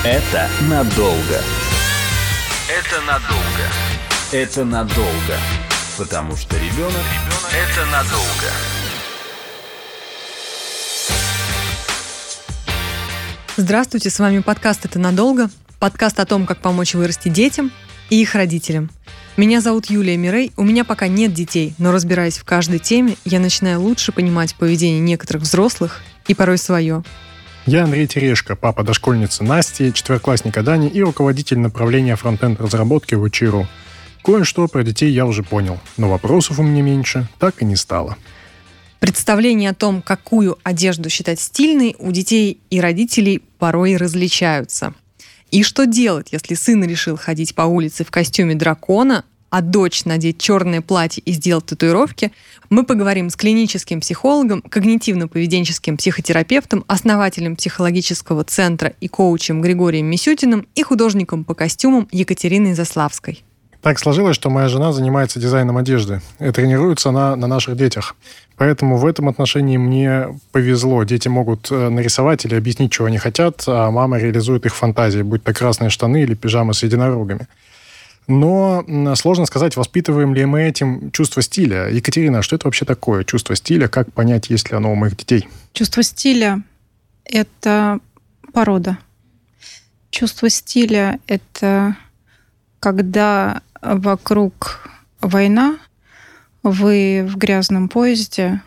Это надолго. Это надолго. Это надолго. Потому что ребенок – это надолго. Здравствуйте, с вами подкаст «Это надолго». Подкаст о том, как помочь вырасти детям и их родителям. Меня зовут Юлия Мирей, у меня пока нет детей, но разбираясь в каждой теме, я начинаю лучше понимать поведение некоторых взрослых и порой свое. Я Андрей Терешко, папа дошкольницы Насти, четвероклассника Дани и руководитель направления фронтенд-разработки в УЧИ.ру. Кое-что про детей я уже понял, но вопросов у меня меньше так и не стало. Представления о том, какую одежду считать стильной, у детей и родителей порой различаются. И что делать, если сын решил ходить по улице в костюме дракона, а дочь надеть черное платье и сделать татуировки, мы поговорим с клиническим психологом, когнитивно-поведенческим психотерапевтом, основателем психологического центра и коучем Григорием Мисютиным и художником по костюмам Екатериной Заславской. Так сложилось, что моя жена занимается дизайном одежды. И тренируется она на наших детях. Поэтому в этом отношении мне повезло. Дети могут нарисовать или объяснить, чего они хотят, а мама реализует их фантазии, будь то красные штаны или пижама с единорогами. Но сложно сказать, воспитываем ли мы этим чувство стиля. Екатерина, что это вообще такое чувство стиля? Как понять, есть ли оно у моих детей? Чувство стиля – это порода. Чувство стиля – это когда вокруг война, вы в грязном поезде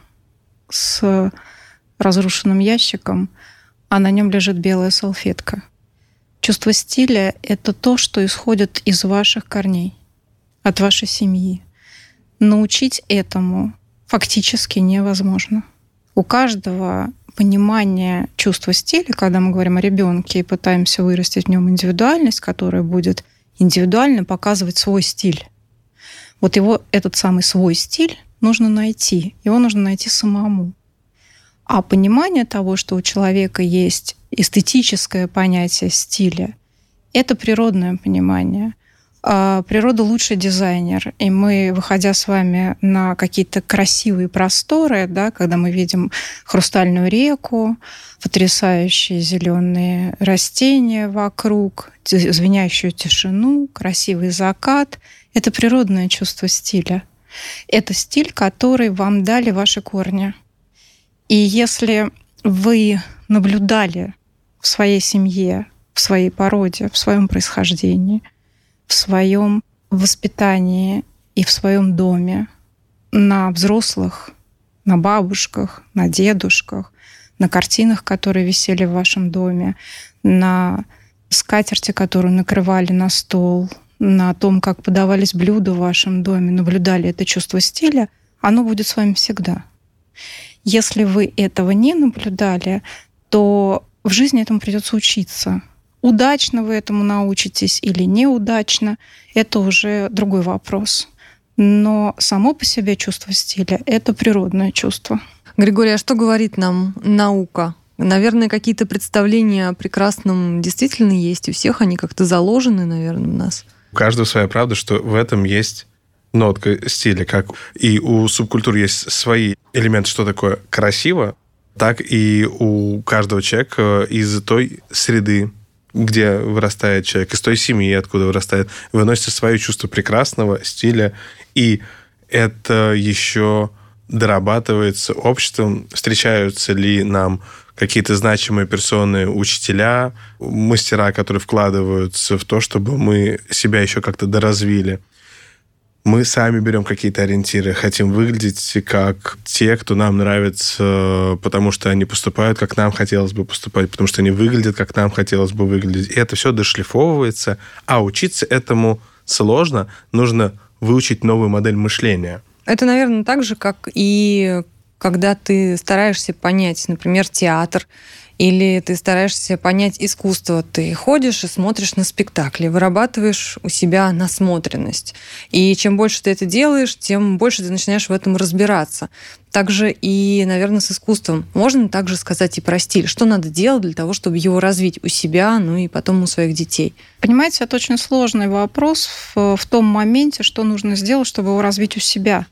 с разрушенным ящиком, а на нем лежит белая салфетка. Чувство стиля – это то, что исходит из ваших корней, от вашей семьи. Научить этому фактически невозможно. У каждого понимание чувства стиля, когда мы говорим о ребенке и пытаемся вырастить в нем индивидуальность, которая будет индивидуально показывать свой стиль. Вот его, этот самый свой стиль, нужно найти. Его нужно найти самому. А понимание того, что у человека есть эстетическое понятие стиля, это природное понимание. Природа лучший дизайнер. И мы, выходя с вами на какие-то красивые просторы, да, когда мы видим хрустальную реку, потрясающие зеленые растения вокруг, звенящую тишину, красивый закат, это природное чувство стиля. Это стиль, который вам дали ваши корни. И если вы наблюдали в своей семье, в своей породе, в своем происхождении, в своем воспитании и в своем доме на взрослых, на бабушках, на дедушках, на картинах, которые висели в вашем доме, на скатерти, которую накрывали на стол, на том, как подавались блюда в вашем доме, наблюдали это чувство стиля, оно будет с вами всегда. Если вы этого не наблюдали, то в жизни этому придется учиться. Удачно вы этому научитесь или неудачно, это уже другой вопрос. Но само по себе чувство стиля – это природное чувство. Григорий, а что говорит нам наука? Наверное, какие-то представления о прекрасном действительно есть. У всех они как-то заложены, наверное, в нас. У каждого своя правда, что в этом есть нотка стиля. Как и у субкультур есть свои элементы, что такое красиво, так и у каждого человека из той среды, где вырастает человек, из той семьи, откуда вырастает, выносится свое чувство прекрасного стиля. И это еще дорабатывается обществом. Встречаются ли нам какие-то значимые персоны, учителя, мастера, которые вкладываются в то, чтобы мы себя еще как-то доразвили. Мы сами берем какие-то ориентиры, хотим выглядеть как те, кто нам нравится, потому что они поступают, как нам хотелось бы поступать, потому что они выглядят, как нам хотелось бы выглядеть. И это все дошлифовывается, а учиться этому сложно. Нужно выучить новую модель мышления. Это, наверное, так же, как и когда ты стараешься понять, например, театр, или ты стараешься понять искусство. Ты ходишь и смотришь на спектакли, вырабатываешь у себя насмотренность. И чем больше ты это делаешь, тем больше ты начинаешь в этом разбираться. Также и, наверное, с искусством. Можно также сказать и про стиль. Что надо делать для того, чтобы его развить у себя, ну и потом у своих детей? Понимаете, это очень сложный вопрос в том моменте, что нужно сделать, чтобы его развить у себя.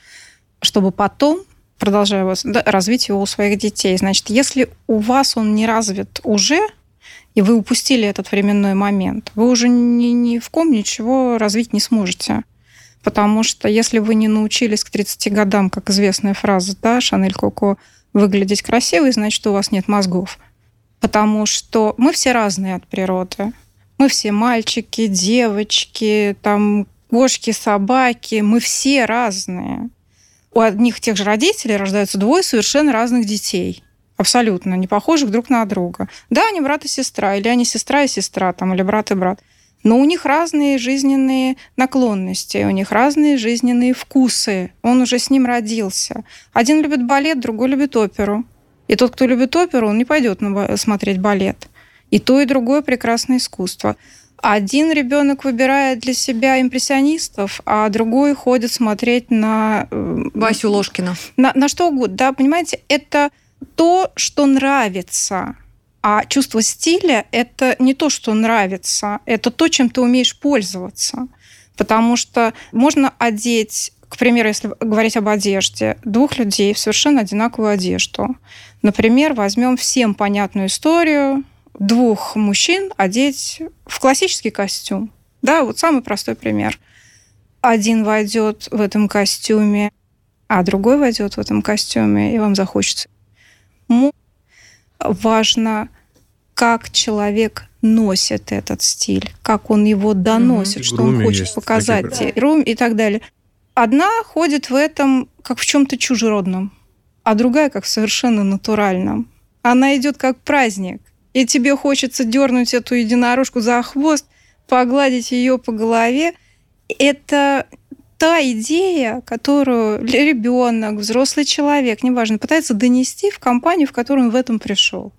Чтобы потом, продолжая развить его у своих детей. Значит, если у вас он не развит уже, и вы упустили этот временной момент, вы уже ни в ком ничего развить не сможете. Потому что если вы не научились к 30 годам, как известная фраза, да, Шанель Коко, выглядеть красивой, значит, у вас нет мозгов. Потому что мы все разные от природы. Мы все мальчики, девочки, там, кошки, собаки. Мы все разные. У одних и тех же родителей рождаются двое совершенно разных детей. Абсолютно не похожих друг на друга. Да, они брат и сестра, или они сестра и сестра, там, или брат и брат. Но у них разные жизненные наклонности, у них разные жизненные вкусы. Он уже с ним родился. Один любит балет, другой любит оперу. И тот, кто любит оперу, он не пойдет смотреть балет. И то, и другое прекрасное искусство. Один ребенок выбирает для себя импрессионистов, а другой ходит смотреть на... Васю Ложкина. На что угодно. Да, понимаете, это то, что нравится. А чувство стиля – это не то, что нравится, это то, чем ты умеешь пользоваться. Потому что можно одеть, к примеру, если говорить об одежде, двух людей в совершенно одинаковую одежду. Например, возьмем всем понятную историю двух мужчин одеть в классический костюм. Да, вот самый простой пример. Один войдет в этом костюме, а другой войдет в этом костюме, и вам захочется. Важно, как человек носит этот стиль, как он его доносит, что он хочет показать, и так далее. Одна ходит в этом как в чем-то чужеродном, а другая как в совершенно натуральном. Она идет как праздник, и тебе хочется дернуть эту единорожку за хвост, погладить ее по голове. Это та идея, которую ребенок, взрослый человек, неважно, пытается донести в компанию, в которую он в этом пришел.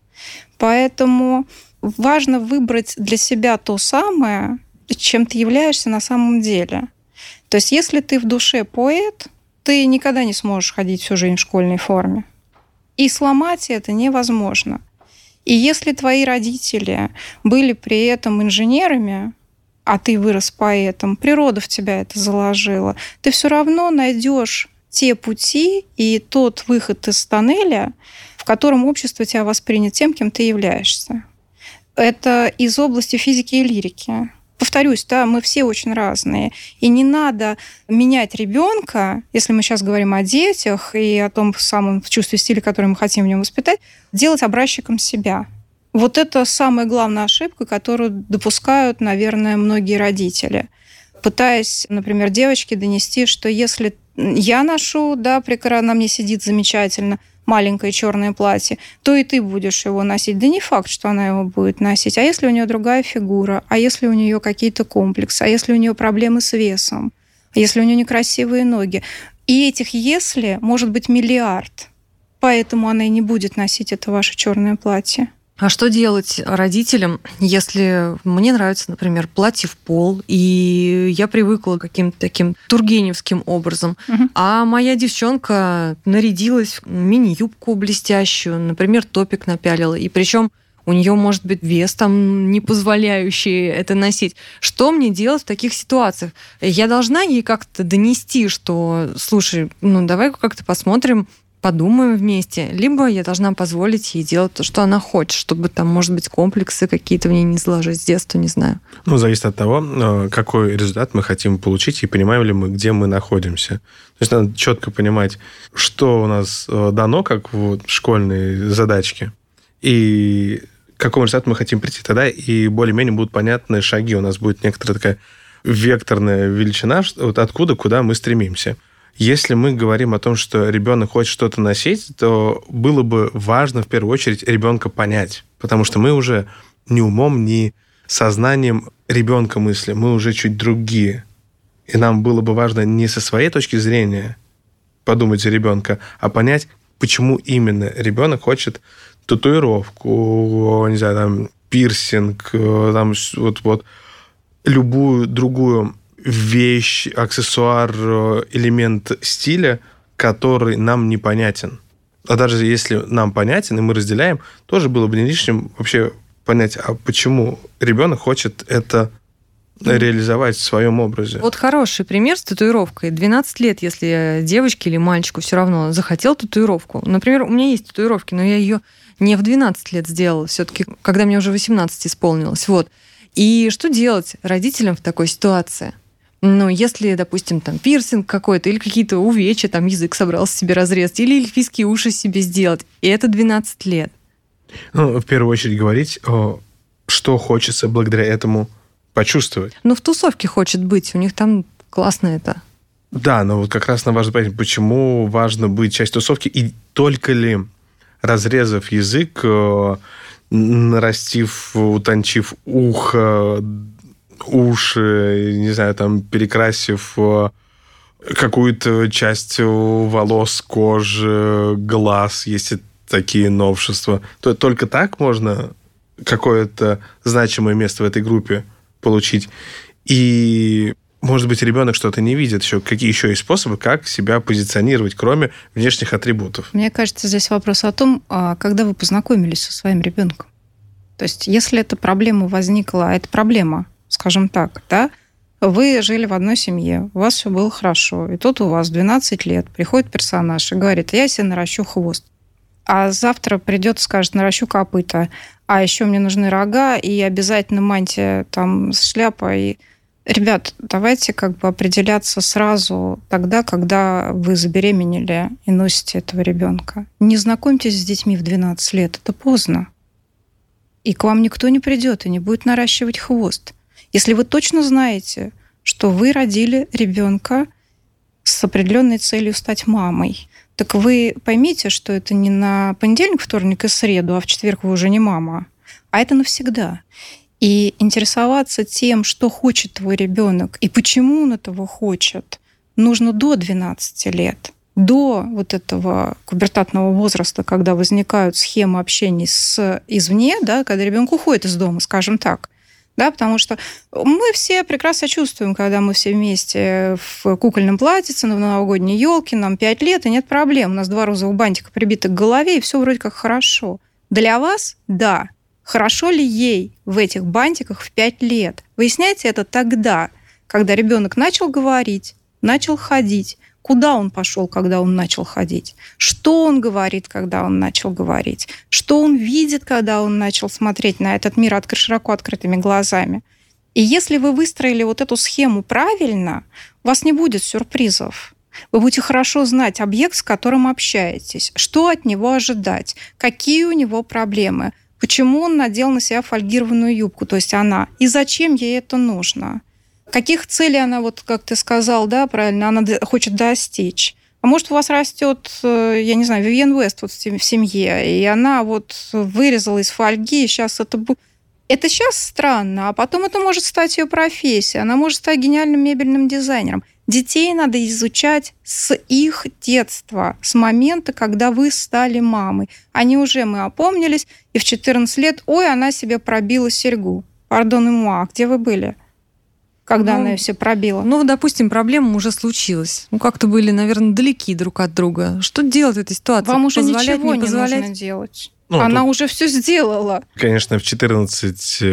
Поэтому важно выбрать для себя то самое, чем ты являешься на самом деле. То есть если ты в душе поэт, ты никогда не сможешь ходить всю жизнь в школьной форме. И сломать это невозможно. И если твои родители были при этом инженерами, а ты вырос поэтом, природа в тебя это заложила, ты все равно найдешь те пути и тот выход из тоннеля, в котором общество тебя воспринят тем, кем ты являешься. Это из области физики и лирики. Повторюсь, да, мы все очень разные. И не надо менять ребенка, если мы сейчас говорим о детях и о том самом чувстве стиля, которое мы хотим в нем воспитать, делать образчиком себя. Вот это самая главная ошибка, которую допускают, наверное, многие родители. Пытаясь, например, девочке донести, что если я ношу, да, прекрасно, на мне сидит замечательно, маленькое черное платье, то и ты будешь его носить. Да не факт, что она его будет носить. А если у нее другая фигура? А если у нее какие-то комплексы? А если у нее проблемы с весом? А если у нее некрасивые ноги? И этих «если» может быть миллиард. Поэтому она и не будет носить это ваше черное платье. А что делать родителям, если мне нравится, например, платье в пол, и я привыкла к каким-то таким тургеневским образом, а моя девчонка нарядилась в мини-юбку блестящую, например, топик напялила, и причем у нее может быть вес там не позволяющий это носить. Что мне делать в таких ситуациях? Я должна ей как-то донести, что, слушай, ну давай как-то посмотрим, подумаем вместе, либо я должна позволить ей делать то, что она хочет, чтобы там, может быть, комплексы какие-то в ней не заложить с детства, не знаю. Ну, зависит от того, какой результат мы хотим получить, и понимаем ли мы, где мы находимся. То есть надо четко понимать, что у нас дано, как вот школьные задачки, и к какому результату мы хотим прийти. Тогда и более-менее будут понятны шаги. У нас будет некоторая такая векторная величина, вот откуда, куда мы стремимся. Если мы говорим о том, что ребенок хочет что-то носить, то было бы важно в первую очередь ребенка понять, потому что мы уже ни умом, ни сознанием ребенка мыслим, мы уже чуть другие. И нам было бы важно не со своей точки зрения подумать за ребенка, а понять, почему именно ребенок хочет татуировку, не знаю, там, пирсинг, там, вот любую другую вещь, аксессуар, элемент стиля, который нам непонятен. А даже если нам понятен, и мы разделяем, тоже было бы не лишним вообще понять, а почему ребенок хочет это реализовать в своем образе. Вот хороший пример с татуировкой. 12 лет, если девочке или мальчику все равно захотел татуировку. Например, у меня есть татуировки, но я ее Не в 12 лет сделала, все-таки, когда мне уже 18 исполнилось. Вот. И что делать родителям в такой ситуации? Ну, если, допустим, там пирсинг какой-то, или какие-то увечья, там язык собрался себе разрезать, или эльфийские уши себе сделать, и это 12 лет. Ну, в первую очередь говорить, что хочется благодаря этому почувствовать. Ну, в тусовке хочет быть, у них там классно это. Да, но вот как раз нам важно понять, почему важно быть частью тусовки, и только ли, разрезав язык, нарастив, утончив ухо, уши, не знаю, там, перекрасив какую-то часть волос, кожи, глаз, есть такие новшества, то только так можно какое-то значимое место в этой группе получить. И, может быть, ребенок что-то не видит еще. Какие еще есть способы, как себя позиционировать, кроме внешних атрибутов? Мне кажется, здесь вопрос о том, когда вы познакомились со своим ребенком. То есть, если эта проблема возникла, а это проблема, скажем так, да, вы жили в одной семье, у вас все было хорошо, и тут у вас 12 лет приходит персонаж и говорит: я себе наращу хвост. А завтра придет и скажет: наращу копыта, а еще мне нужны рога и обязательно мантия, там, шляпа. И... Ребят, давайте как бы определяться сразу тогда, когда вы забеременели и носите этого ребенка. Не знакомьтесь с детьми в 12 лет, это поздно. И к вам никто не придет и не будет наращивать хвост. Если вы точно знаете, что вы родили ребенка с определенной целью стать мамой, так вы поймите, что это не на понедельник, вторник и среду, а в четверг вы уже не мама, а это навсегда. И интересоваться тем, что хочет твой ребенок и почему он этого хочет, нужно до 12 лет, до вот этого пубертатного возраста, когда возникают схемы общения с извне, да, когда ребенок уходит из дома, скажем так. Да, потому что мы все прекрасно чувствуем, когда мы все вместе в кукольном платьице, на новогодней елке, нам 5 лет, и нет проблем. У нас 2 розовых бантика прибиты к голове, и все вроде как хорошо. Для вас – да. Хорошо ли ей в этих бантиках в 5 лет? Выясняйте это тогда, когда ребенок начал говорить, начал ходить. Куда он пошел, когда он начал ходить? Что он говорит, когда он начал говорить? Что он видит, когда он начал смотреть на этот мир широко открытыми глазами? И если вы выстроили вот эту схему правильно, у вас не будет сюрпризов. Вы будете хорошо знать объект, с которым общаетесь, что от него ожидать, какие у него проблемы, почему он надел на себя фольгированную юбку, то есть она, и зачем ей это нужно. Каких целей она, вот как ты сказал, да, правильно, она хочет достичь. А может, у вас растет, я не знаю, Вивьен Уэст вот в семье, и она вот вырезала из фольги, и сейчас это будет... Это сейчас странно, а потом это может стать ее профессией, она может стать гениальным мебельным дизайнером. Детей надо изучать с их детства, с момента, когда вы стали мамой. Они уже, мы опомнились, и в 14 лет, ой, она себе пробила серьгу. Пардон, где вы были? Когда она все пробила. Ну, допустим, проблема уже случилась. Как-то были, наверное, далеки друг от друга. Что делать в этой ситуации? Вам уже ничего не нужно делать. Она уже все сделала. Конечно, в 14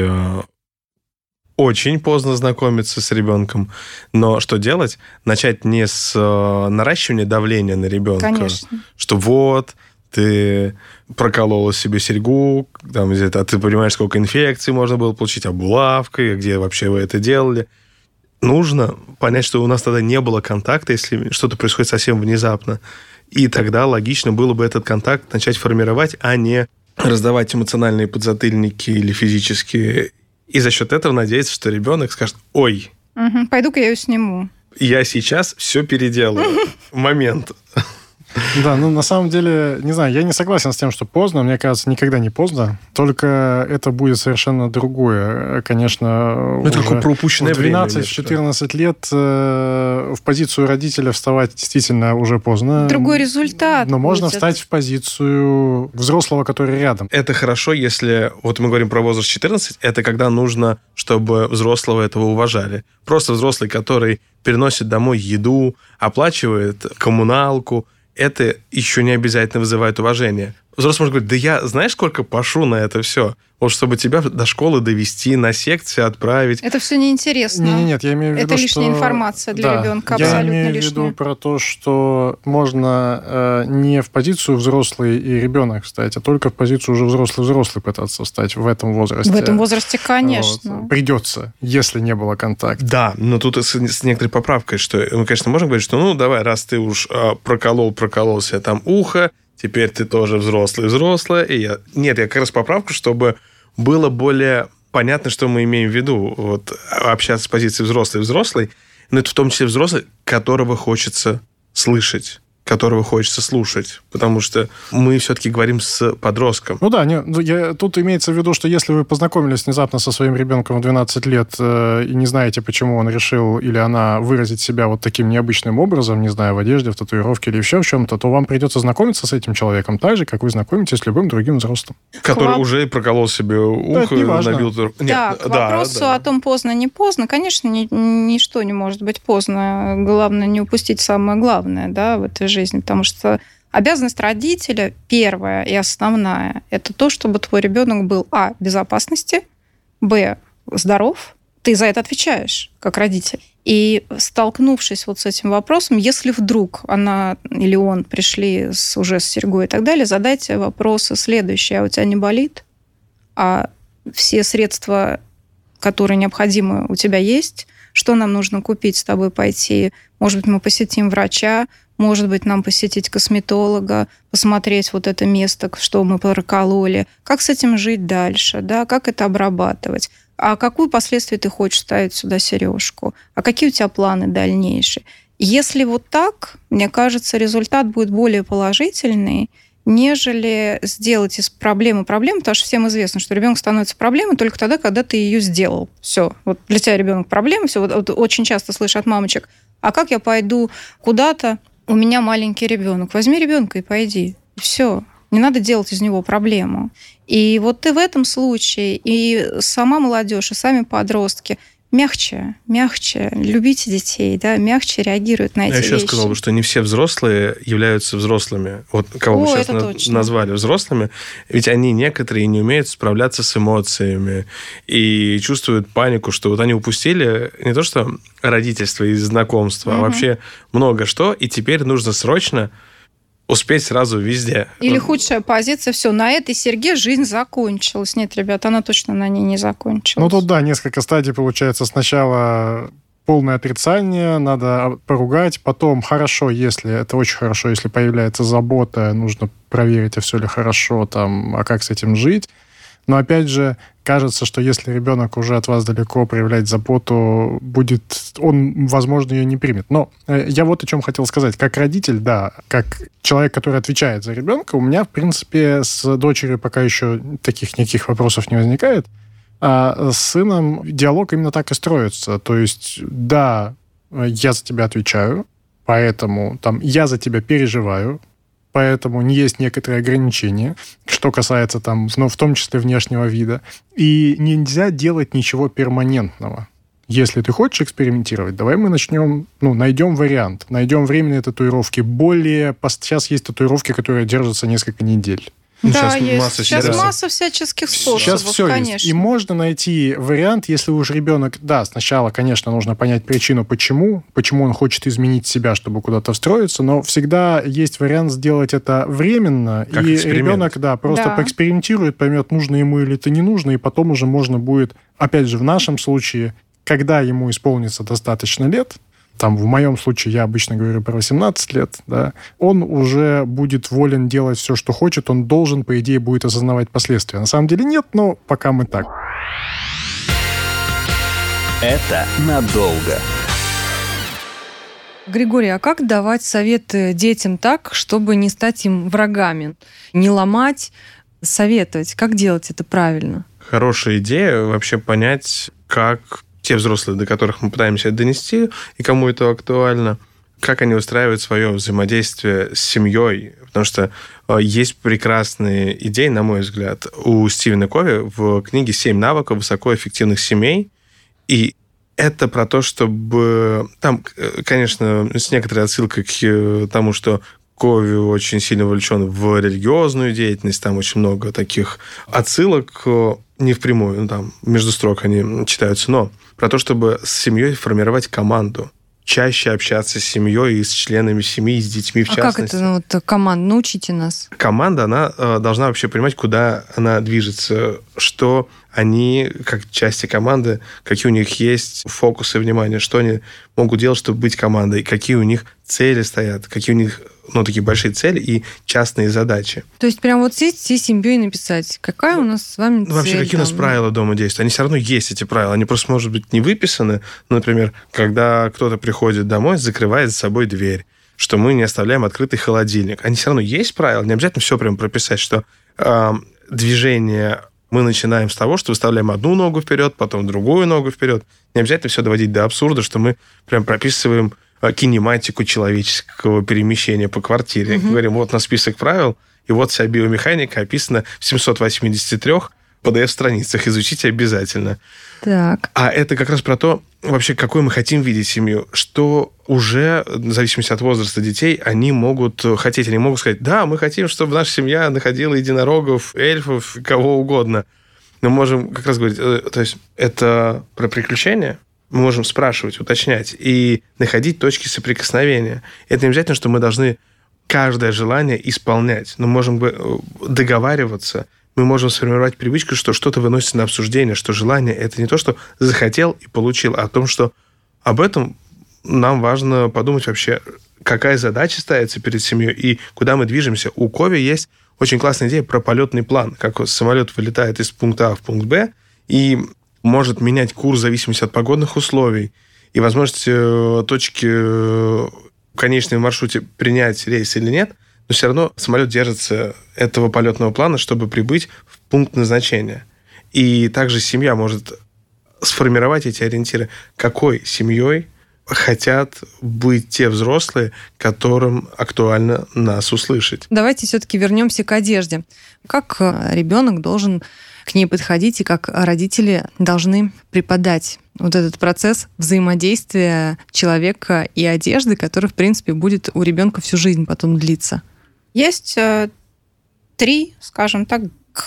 очень поздно знакомиться с ребенком. Но что делать? Начать не с наращивания давления на ребенка. Конечно. Что вот, ты проколола себе серьгу, там, а ты понимаешь, сколько инфекций можно было получить, а булавкой, где вообще вы это делали. Нужно понять, что у нас тогда не было контакта, если что-то происходит совсем внезапно. И тогда логично было бы этот контакт начать формировать, а не раздавать эмоциональные подзатыльники или физические. И за счет этого надеяться, что ребенок скажет: ой, пойду-ка я ее сниму. Я сейчас все переделаю. Момент. Да, на самом деле, не знаю, я не согласен с тем, что поздно. Мне кажется, никогда не поздно. Только это будет совершенно другое. Конечно, это уже про упущенное время. 12-14 лет в позицию родителя вставать действительно уже поздно. Другой результат. Но можно встать в позицию взрослого, который рядом. Это хорошо, если... Вот мы говорим про возраст 14, это когда нужно, чтобы взрослого этого уважали. Просто взрослый, который переносит домой еду, оплачивает коммуналку, это еще не обязательно вызывает уважение. Взрослый может говорить, да я, знаешь, сколько пошу на это все? Вот чтобы тебя до школы довести, на секции отправить. Это все неинтересно. Нет, я имею в виду, это лишняя информация для ребенка, абсолютно лишняя. Я имею в виду про то, что можно не в позицию взрослый и ребенок встать, а только в позицию уже взрослый пытаться встать в этом возрасте. В этом возрасте, конечно. Вот. Придется, если не было контакта. Да, но тут с некоторой поправкой, что мы, конечно, можем говорить, что давай, раз ты уж проколол себе там ухо, теперь ты тоже взрослая. Нет, я как раз поправку, чтобы было более понятно, что мы имеем в виду. Вот, общаться с позиции взрослый, но это в том числе взрослый, которого хочется слышать, которого хочется слушать, потому что мы все-таки говорим с подростком. Тут имеется в виду, что если вы познакомились внезапно со своим ребенком в 12 лет и не знаете, почему он решил или она выразить себя вот таким необычным образом, не знаю, в одежде, в татуировке или еще в чем-то, то вам придется знакомиться с этим человеком так же, как вы знакомитесь с любым другим взрослым. Который уже проколол себе ухо, набил... К вопросу о том, поздно, не поздно, конечно, ничто не может быть поздно. Главное не упустить самое главное, в этой жизни. Потому что обязанность родителя первая и основная – это то, чтобы твой ребенок был в безопасности, здоров. Ты за это отвечаешь, как родитель. И столкнувшись вот с этим вопросом, если вдруг она или он пришли уже с серьгой и так далее, задайте вопросы следующие. А у тебя не болит? А все средства, которые необходимы, у тебя есть? Что нам нужно купить, с тобой пойти? Может быть, мы посетим врача, может быть, нам посетить косметолога, посмотреть вот это место, что мы прокололи, как с этим жить дальше, как это обрабатывать, а какую последствия ты хочешь ставить сюда сережку, а какие у тебя планы дальнейшие. Если вот так, мне кажется, результат будет более положительный, нежели сделать из проблемы проблему, потому что всем известно, что ребенок становится проблемой только тогда, когда ты ее сделал. Все, вот для тебя ребенок проблема. Все, вот очень часто слышу от мамочек: а как я пойду куда-то? У меня маленький ребенок. Возьми ребенка и пойди. Все. Не надо делать из него проблему. И вот и в этом случае и сама молодежь, и сами подростки мягче, любите детей, мягче реагируют на эти вещи. Я еще сказал бы, что не все взрослые являются взрослыми. Вот кого вы сейчас назвали взрослыми, ведь они некоторые не умеют справляться с эмоциями и чувствуют панику, что вот они упустили не то что родительство и знакомство, а вообще много что, и теперь нужно срочно успеть сразу везде. Или худшая позиция: все, на этой серьге жизнь закончилась. Нет, ребят, она точно на ней не закончилась. Тут несколько стадий получается. Сначала полное отрицание, надо поругать, потом хорошо, это очень хорошо, если появляется забота, нужно проверить, а все ли хорошо, а как с этим жить. Но опять же, кажется, что если ребенок уже от вас далеко, проявлять заботу он, возможно, ее не примет. Но я вот о чем хотел сказать. Как родитель, как человек, который отвечает за ребенка, у меня, в принципе, с дочерью пока еще таких никаких вопросов не возникает. А с сыном диалог именно так и строится. То есть, я за тебя отвечаю, поэтому я за тебя переживаю, поэтому есть некоторые ограничения, что касается в том числе внешнего вида. И нельзя делать ничего перманентного. Если ты хочешь экспериментировать, давай мы начнем, найдем вариант, найдем временные татуировки. Сейчас есть татуировки, которые держатся несколько недель. Да, сейчас масса всяческих способов, сейчас все конечно. Есть. И можно найти вариант, если уж ребенок... сначала, конечно, нужно понять причину, почему он хочет изменить себя, чтобы куда-то встроиться, но всегда есть вариант сделать это временно, как и эксперимент. Ребенок, просто поэкспериментирует, поймет, нужно ему или это не нужно, и потом уже можно будет, опять же, в нашем случае, когда ему исполнится достаточно лет, в моем случае, я обычно говорю про 18 лет, он уже будет волен делать все, что хочет, он должен, по идее, будет осознавать последствия. На самом деле нет, но пока мы так. Это надолго. Григорий, а как давать советы детям так, чтобы не стать им врагами? Не ломать, советовать. Как делать это правильно? Хорошая идея вообще понять, как те взрослые, до которых мы пытаемся это донести, и кому это актуально, как они устраивают свое взаимодействие с семьей. Потому что есть прекрасные идеи, на мой взгляд, у Стивена Кови в книге «7 навыков высокоэффективных семей». И это про то, чтобы... Там, конечно, с некоторой отсылкой к тому, что Кови очень сильно вовлечен в религиозную деятельность, там очень много таких отсылок, не впрямую, там между строк они читаются, но про то, чтобы с семьей формировать команду, чаще общаться с семьей и с членами семьи, с детьми в частности. Как это команда? Научите нас. Команда, она должна вообще понимать, куда она движется, что они, как части команды, какие у них есть фокусы внимания, что они могут делать, чтобы быть командой, какие у них цели стоят, какие у них такие большие цели и частные задачи. То есть прям вот сесть всей семьей написать, какая у нас с вами цель? Вообще, какие у нас правила дома действия? Они все равно есть, эти правила. Они просто, может быть, не выписаны. Например, когда кто-то приходит домой, закрывает за собой дверь, что мы не оставляем открытый холодильник. Они все равно есть правила. Не обязательно все прям прописать, что движение мы начинаем с того, что выставляем одну ногу вперед, потом другую ногу вперед. Не обязательно все доводить до абсурда, что мы прям прописываем кинематику человеческого перемещения по квартире. Говорим, вот на список правил, и вот вся биомеханика описана в 783 PDF-страницах. Изучите обязательно. Так. А это как раз про то, вообще, какой мы хотим видеть семью, что уже, в зависимости от возраста детей, они могут хотеть, они могут сказать, да, мы хотим, чтобы наша семья находила единорогов, эльфов, кого угодно. Мы можем как раз говорить, то есть это про приключения, мы можем спрашивать, уточнять и находить точки соприкосновения. Это не обязательно, что мы должны каждое желание исполнять, но можем договариваться, мы можем сформировать привычку, что что-то выносится на обсуждение, что желание – это не то, что захотел и получил, а о том, что об этом нам важно подумать вообще, какая задача ставится перед семьей и куда мы движемся. У Кови есть очень классная идея про полетный план, как самолет вылетает из пункта А в пункт Б и может менять курс в зависимости от погодных условий и возможности точки в конечном маршруте принять рейс или нет, но все равно самолет держится этого полетного плана, чтобы прибыть в пункт назначения. И также семья может сформировать эти ориентиры, какой семьей хотят быть те взрослые, которым актуально нас услышать. Давайте все-таки вернемся к одежде. Как ребенок должен к ней подходить и как родители должны преподать вот этот процесс взаимодействия человека и одежды, который, в принципе, будет у ребенка всю жизнь потом длиться? Есть 3, скажем так,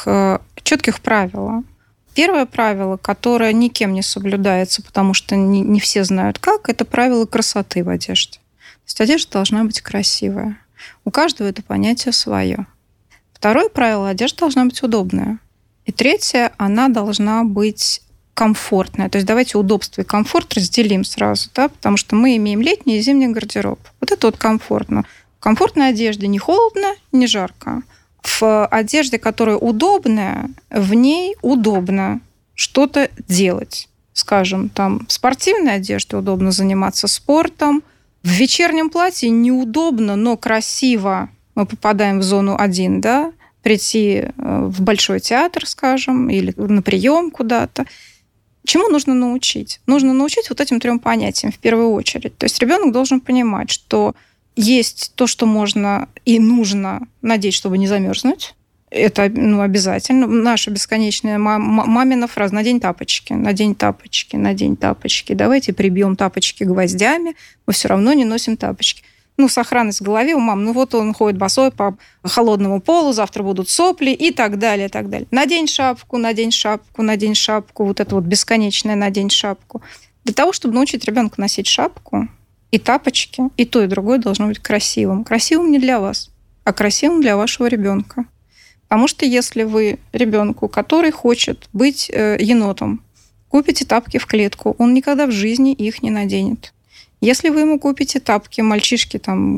четких правила. Первое правило, которое никем не соблюдается, потому что не все знают как, это правило красоты в одежде. То есть одежда должна быть красивая. У каждого это понятие свое. Второе правило – одежда должна быть удобная. И третье – она должна быть комфортная. То есть давайте удобство и комфорт разделим сразу, да, потому что мы имеем летний и зимний гардероб. Вот это вот комфортно. В комфортной одежде не холодно, не жарко. В одежде, которая удобная, в ней удобно что-то делать. Скажем, там в спортивной одежде удобно заниматься спортом, в вечернем платье неудобно, но красиво. Мы попадаем в зону 1, да, прийти в Большой театр, скажем, или на прием куда-то. Чему нужно научить? Нужно научить вот этим 3 понятиям в первую очередь. То есть ребенок должен понимать, что есть то, что можно и нужно надеть, чтобы не замерзнуть. Это обязательно. Наша бесконечная мамина фраза: надень тапочки, надень тапочки, надень тапочки. Давайте прибьем тапочки гвоздями, мы все равно не носим тапочки. Сохранность в голове у мам. Вот он ходит босой по холодному полу, завтра будут сопли и так далее, и так далее. Надень шапку, надень шапку, надень шапку. Вот это вот бесконечное надень шапку. Для того, чтобы научить ребенка носить шапку и тапочки, и то, и другое должно быть красивым. Красивым не для вас, а красивым для вашего ребенка. Потому что если вы ребенку, который хочет быть енотом, купите тапки в клетку, он никогда в жизни их не наденет. Если вы ему купите тапки, мальчишки,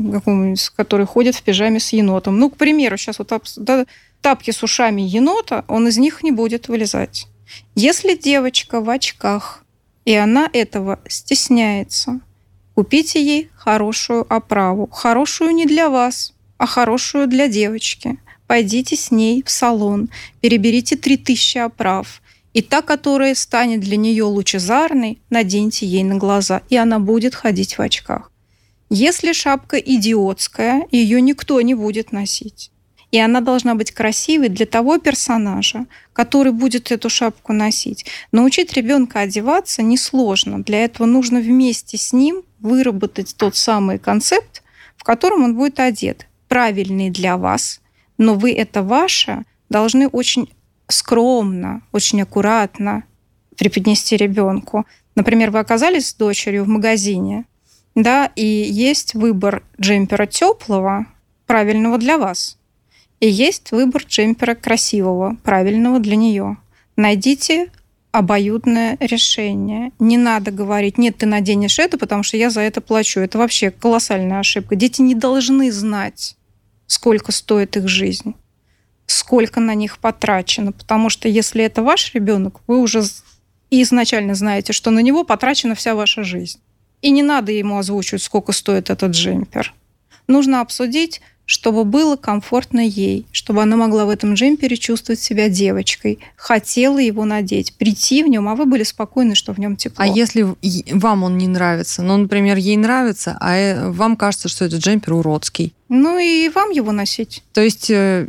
который ходит в пижаме с енотом, к примеру, сейчас вот тапки с ушами енота, он из них не будет вылезать. Если девочка в очках, и она этого стесняется, купите ей хорошую оправу. Хорошую не для вас, а хорошую для девочки. Пойдите с ней в салон, переберите 3000 оправ. И та, которая станет для нее лучезарной, наденьте ей на глаза, и она будет ходить в очках. Если шапка идиотская, ее никто не будет носить. И она должна быть красивой для того персонажа, который будет эту шапку носить. Научить ребенка одеваться несложно. Для этого нужно вместе с ним выработать тот самый концепт, в котором он будет одет. правильный для вас, но вы это ваше должны очень скромно, очень аккуратно преподнести ребенку. Например, вы оказались с дочерью в магазине, да, и есть выбор джемпера теплого, правильного для вас, и есть выбор джемпера красивого, правильного для нее. Найдите обоюдное решение. Не надо говорить: нет, ты наденешь это, потому что я за это плачу. Это вообще колоссальная ошибка. Дети не должны знать, сколько стоит их жизнь, сколько на них потрачено, потому что если это ваш ребенок, вы уже изначально знаете, что на него потрачена вся ваша жизнь. И не надо ему озвучивать, сколько стоит этот джемпер. Нужно обсудить, чтобы было комфортно ей, чтобы она могла в этом джемпере чувствовать себя девочкой, хотела его надеть, прийти в нем, а вы были спокойны, что в нем тепло. А если вам он не нравится? Ну, например, ей нравится, а вам кажется, что этот джемпер уродский. Ну и вам его носить. То есть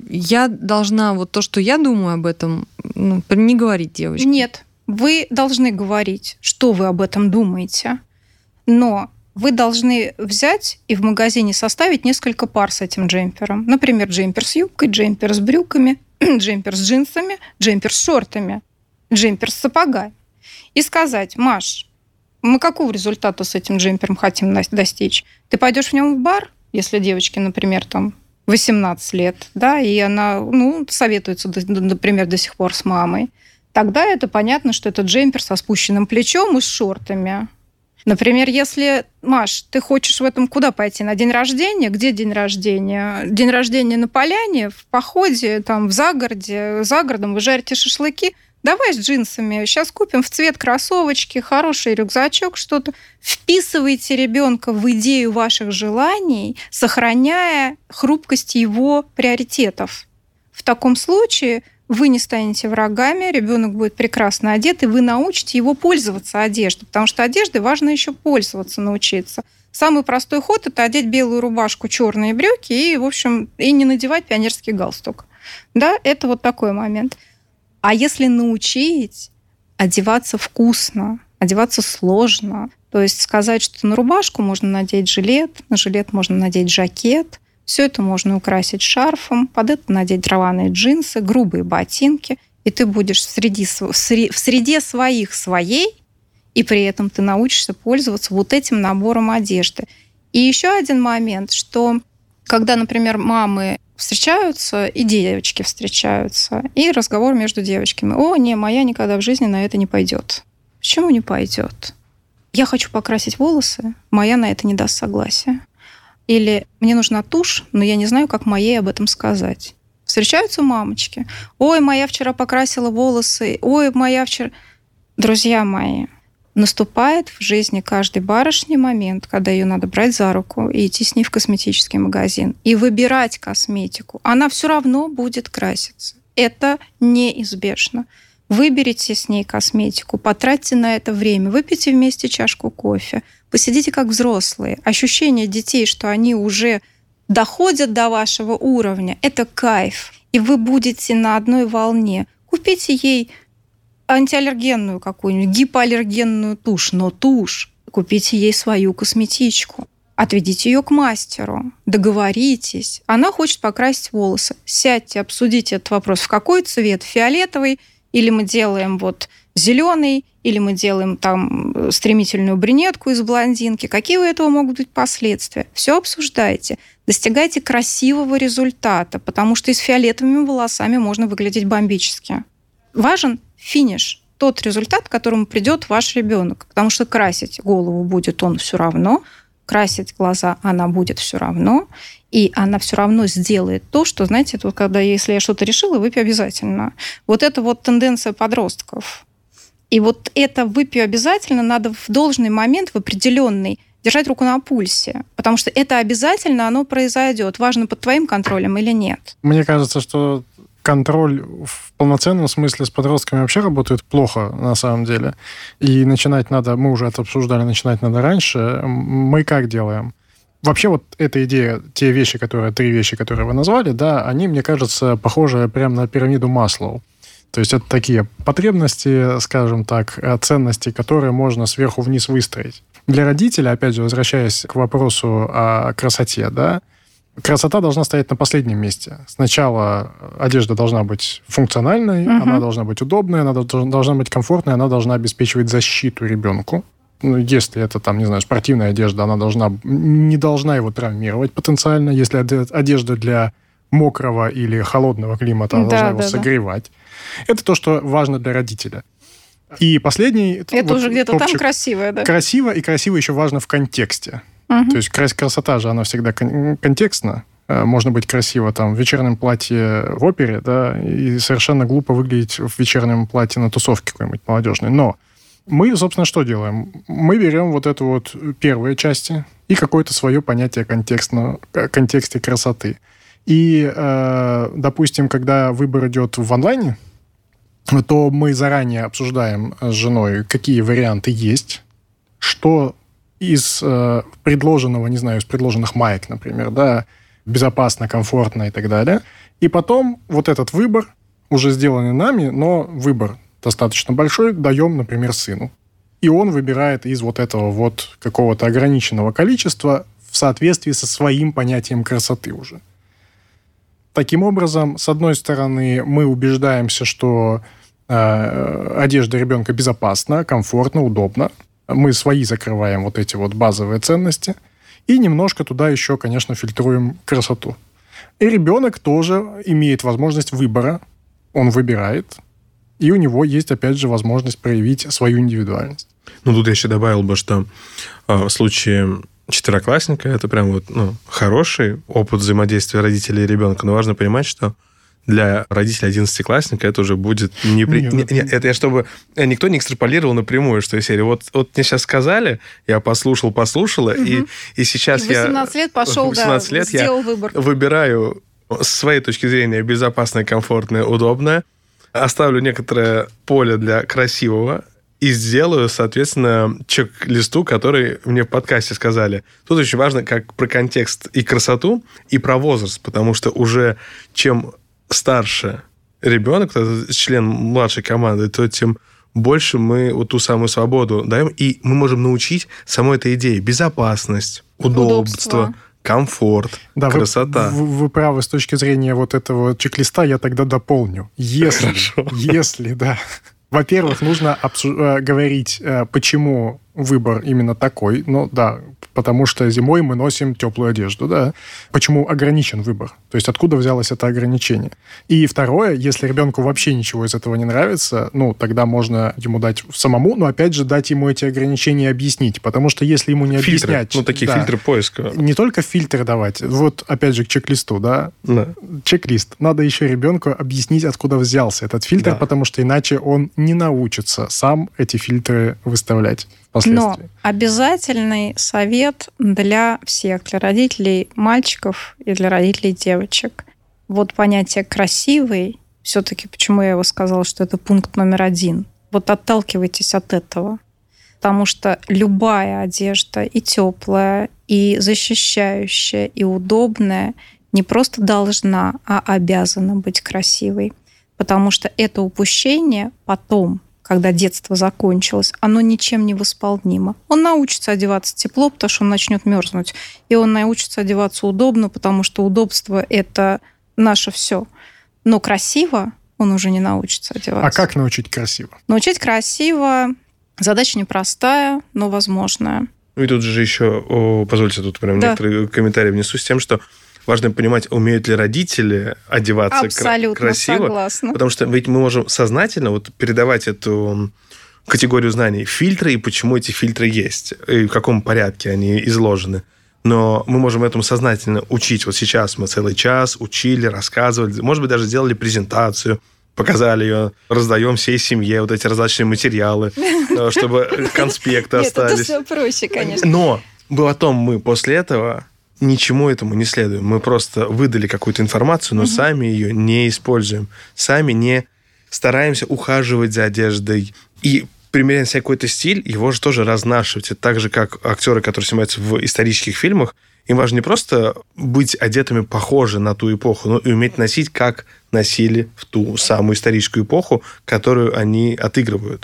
я должна вот то, что я думаю об этом, не говорить девочке? Нет, вы должны говорить, что вы об этом думаете, но вы должны взять и в магазине составить несколько пар с этим джемпером. Например, джемпер с юбкой, джемпер с брюками, джемпер с джинсами, джемпер с шортами, джемпер с сапогами. И сказать: Маш, мы какого результата с этим джемпером хотим достичь? Ты пойдешь в нем в бар, если девочке, например, там 18 лет, да, и она, советуется, например, до сих пор с мамой, тогда это понятно, что это джемпер со спущенным плечом и с шортами. Например, если, Маш, ты хочешь в этом куда пойти? На день рождения? Где день рождения? День рождения на поляне, в походе, там, в загороде, за городом вы жарите шашлыки? Давай с джинсами. Сейчас купим в цвет кроссовочки, хороший рюкзачок, что-то. Вписывайте ребенка в идею ваших желаний, сохраняя хрупкость его приоритетов. В таком случае вы не станете врагами, ребенок будет прекрасно одет, и вы научите его пользоваться одеждой, потому что одеждой важно еще пользоваться, научиться. Самый простой ход – это одеть белую рубашку, черные брюки и, в общем, и не надевать пионерский галстук. Да, это вот такой момент. А если научить одеваться вкусно, одеваться сложно, то есть сказать, что на рубашку можно надеть жилет, на жилет можно надеть жакет, все это можно украсить шарфом, под это надеть рваные джинсы, грубые ботинки, и ты будешь в среде своих своей, и при этом ты научишься пользоваться вот этим набором одежды. И еще один момент, что когда, например, мамы встречаются, и девочки встречаются, и разговор между девочками: «О, не, моя никогда в жизни на это не пойдет». Почему не пойдет? Я хочу покрасить волосы, моя на это не даст согласия. Или мне нужна тушь, но я не знаю, как моей об этом сказать. Встречаются мамочки: «Ой, моя вчера покрасила волосы», «Ой, моя вчера...» Друзья мои, наступает в жизни каждой барышни момент, когда ее надо брать за руку и идти с ней в косметический магазин и выбирать косметику. Она все равно будет краситься. Это неизбежно. Выберите с ней косметику, потратьте на это время, выпейте вместе чашку кофе, посидите как взрослые. Ощущение детей, что они уже доходят до вашего уровня, это кайф. И вы будете на одной волне. Купите ей антиаллергенную какую-нибудь, гипоаллергенную тушь, но тушь. Купите ей свою косметичку. Отведите ее к мастеру, договоритесь. Она хочет покрасить волосы. Сядьте, обсудите этот вопрос. В какой цвет? Фиолетовый? Или мы делаем вот зеленый, или мы делаем там стремительную брюнетку из блондинки. Какие у этого могут быть последствия? Все обсуждайте. Достигайте красивого результата, потому что и с фиолетовыми волосами можно выглядеть бомбически. Важен финиш, тот результат, к которому придет ваш ребенок. Потому что красить голову будет он все равно, красить глаза она будет все равно, и она все равно сделает то, что, знаете, это вот когда, если я что-то решила, выпью обязательно. Вот это вот тенденция подростков. И вот это «выпью обязательно» надо в должный момент, в определенный, держать руку на пульсе, потому что это обязательно, оно произойдет. Важно, под твоим контролем или нет. Мне кажется, что контроль в полноценном смысле с подростками вообще работает плохо, на самом деле. И начинать надо, мы уже это обсуждали, начинать надо раньше. Мы как делаем? Вообще вот эта идея, те вещи, три вещи, которые вы назвали, да, они, мне кажется, похожи прямо на пирамиду Маслоу. То есть это такие потребности, скажем так, ценности, которые можно сверху вниз выстроить. Для родителя, опять же, возвращаясь к вопросу о красоте, да, Красота должна стоять на последнем месте. Сначала одежда должна быть функциональной, она должна быть удобной, она должна быть комфортной, она должна обеспечивать защиту ребенку. Ну, если это, там, не знаю, спортивная одежда, она не должна его травмировать потенциально. Если одежда для мокрого или холодного климата, она должна его согревать. Это то, что важно для родителя. И последний... Это уже где-то там красивое, да? Красиво, и красиво еще важно в контексте. То есть красота же, она всегда контекстна. Можно быть красиво там в вечернем платье в опере, да, и совершенно глупо выглядеть в вечернем платье на тусовке какой-нибудь молодежной. Но мы, собственно, что делаем? Мы берем вот эту вот первые части и какое-то свое понятие контексте красоты. И, допустим, когда выбор идет в онлайне, то мы заранее обсуждаем с женой, какие варианты есть, что из предложенного, не знаю, из предложенных маек, например, да, безопасно, комфортно и так далее. И потом вот этот выбор, уже сделанный нами, но выбор достаточно большой, даем, например, сыну. И он выбирает из вот этого вот какого-то ограниченного количества в соответствии со своим понятием красоты уже. Таким образом, с одной стороны, мы убеждаемся, что одежда ребенка безопасна, комфортна, удобна. Мы свои закрываем вот эти вот базовые ценности. И немножко туда еще, конечно, фильтруем красоту. И ребенок тоже имеет возможность выбора. Он выбирает. И у него есть, опять же, возможность проявить свою индивидуальность. Ну, тут я еще добавил бы, что в случае четвероклассника это прям вот, хороший опыт взаимодействия родителей и ребенка. Но важно понимать, что для родителей 11-классника это уже будет это я чтобы никто не экстраполировал напрямую, что из серии вот мне сейчас сказали, я послушала, и сейчас я... 18 лет пошел, 18 лет сделал выбор. Выбираю с своей точки зрения безопасное, комфортное, удобное, оставлю некоторое поле для красивого, и сделаю, соответственно, чек-листу, который мне в подкасте сказали. Тут очень важно как про контекст и красоту, и про возраст, потому что уже чем старше ребенок, член младшей команды, то тем больше мы вот ту самую свободу даем, и мы можем научить самой этой идее. Безопасность, удобство, комфорт, красота. Вы правы с точки зрения вот этого чек-листа, я тогда дополню. Если, да. Во-первых, нужно говорить, почему выбор именно такой. Ну, да, потому что зимой мы носим теплую одежду, да. Почему ограничен выбор? То есть откуда взялось это ограничение? И второе, если ребенку вообще ничего из этого не нравится, тогда можно ему дать самому, но опять же дать ему эти ограничения объяснить. Потому что если ему не объяснять... Такие фильтры поиска. Не только фильтры давать. Вот, опять же, к чек-листу, да? Чек-лист. Надо еще ребенку объяснить, откуда взялся этот фильтр, потому что иначе он не научится сам эти фильтры выставлять. Но обязательный совет для всех, для родителей мальчиков и для родителей девочек. Вот понятие «красивый», все-таки почему я его сказала, что это пункт номер 1. Вот отталкивайтесь от этого. Потому что любая одежда и теплая, и защищающая, и удобная не просто должна, а обязана быть красивой. Потому что это упущение потом, когда детство закончилось, оно ничем не восполнимо. Он научится одеваться тепло, потому что он начнет мерзнуть. И он научится одеваться удобно, потому что удобство – это наше все. Но красиво он уже не научится одеваться. А как научить красиво? Научить красиво – задача непростая, но возможная. И тут же еще, позвольте, тут прям некоторые комментарии внесу с тем, что важно понимать, умеют ли родители одеваться красиво. Согласна. Потому что ведь мы можем сознательно передавать эту категорию знаний, фильтры, и почему эти фильтры есть, и в каком порядке они изложены. Но мы можем этому сознательно учить. Вот сейчас мы целый час учили, рассказывали, может быть, даже сделали презентацию, показали ее, раздаем всей семье вот эти раздаточные материалы, чтобы конспекты остались. Нет, это все проще, конечно. Но потом мы после этого... Ничему этому не следуем. Мы просто выдали какую-то информацию, но сами ее не используем. Сами не стараемся ухаживать за одеждой. И примеряя себе какой-то стиль, его же тоже разнашивать. Это так же, как актеры, которые снимаются в исторических фильмах, им важно не просто быть одетыми похожи на ту эпоху, но и уметь носить, как носили в ту самую историческую эпоху, которую они отыгрывают.